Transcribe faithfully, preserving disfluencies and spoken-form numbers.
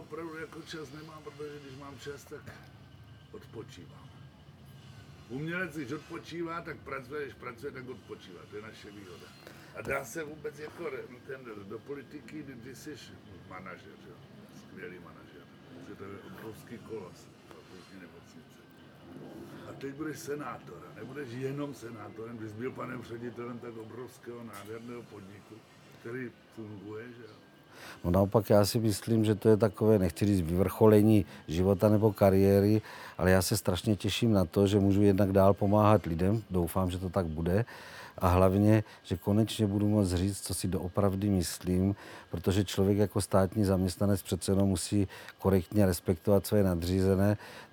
opravdu jako čas nemám, protože když mám čas, tak odpočívám. Umělec, když odpočívá, tak pracuje, když pracuje, tak odpočívá. To je naše výhoda. A dá se vůbec jako ten, do politiky, kdy jsi manažer, jo? Skvělý manažer. Že to je obrovský kolos fakultní nemocnice. A teď budeš senátor, a nebudeš jenom senátorem, když byl panem ředitelem tak obrovského nádherného podniku, který funguje, že jo? No naopak já si myslím, že to je takové, nechci říct vyvrcholení života nebo kariéry, ale já se strašně těším na to, že můžu jednak dál pomáhat lidem, doufám, že to tak bude, a hlavně, že konečně budu moct říct, co si doopravdy myslím, protože člověk jako státní zaměstnanec přece jenom musí korektně respektovat své nadřízené,